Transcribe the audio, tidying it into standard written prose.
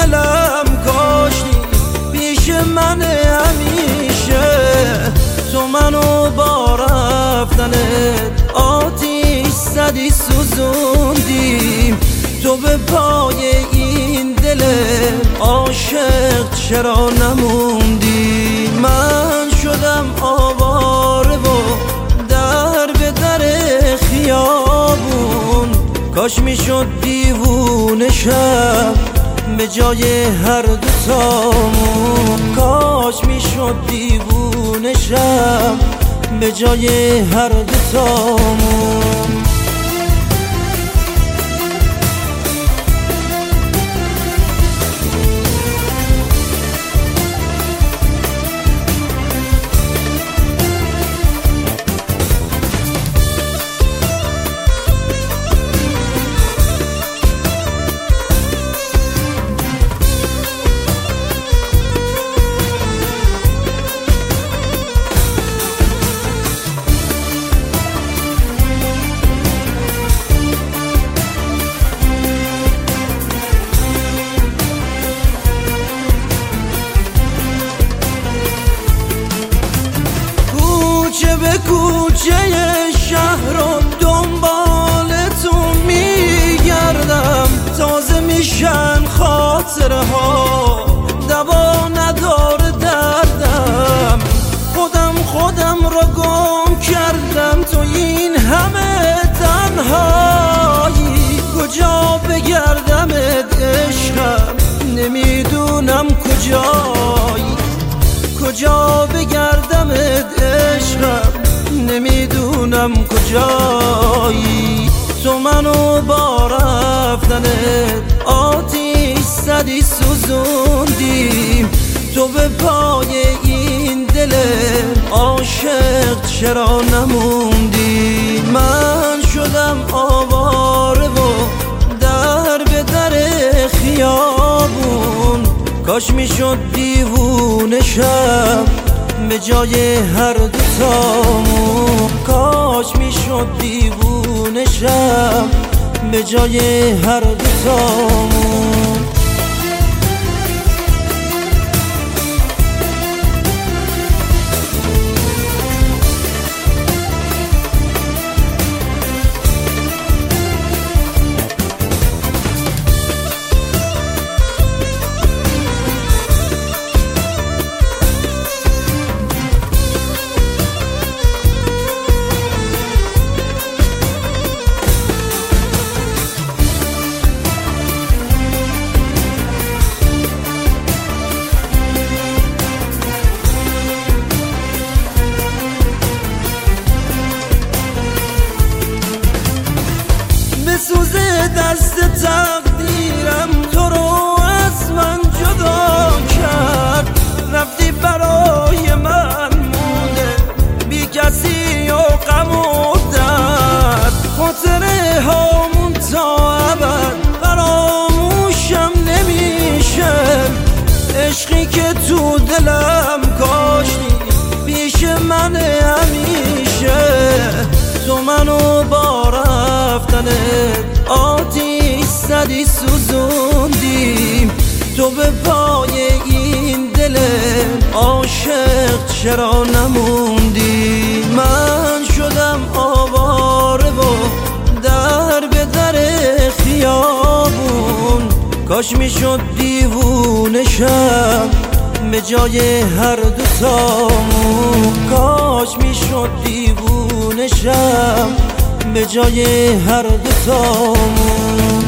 دلم کاشتی پیش من همیشه. تو منو با رفتنت آتیش زدی سوزوندی. تو به پای این دل عاشق چرا نموندی؟ من شدم آواره و در به در خیابون. کاش میشد دیوونه شم به جای هر دوتامون. کاش میشد دیوونه شم به جای هر دوتامون. به کوچه شهرم دنبالتون میگردم. تازه میشن خاطره ها دوا نداره دردم. خودم را گم کردم تو این همه تنهایی. کجا بگردمت عشقم نمیدونم کجایی. کجا بگردمت عشقم نمیدونم کجایی. تو منو با رفتنت آتیش زدی سوزوندی. تو به پای این دل عاشق چرا نموندی؟ من شدم آواره و در به در خیابون. کاش میشد دیوونه شم به جای هر دوتامون. کاش میشد دیوونه شم به جای هر دوتامون. سوزه دست تقدیرم تو رو از من جدا کرد. رفتی برای من مونده بی کسی و غم و درد. خاطره هامون تا ابد فراموشم نمیشه. عشقی که تو دلم کاشتی پیش من همیشه. تو منو با رفتنت آتیش زدی سوزوندی. تو به پای این دل عاشق چرا نموندی؟ من شدم آواره و در به در خیابون. کاش میشد دیوونه شم به جای هر دوتامون. کاش میشد دیوونه شم به جای هر دوتامون.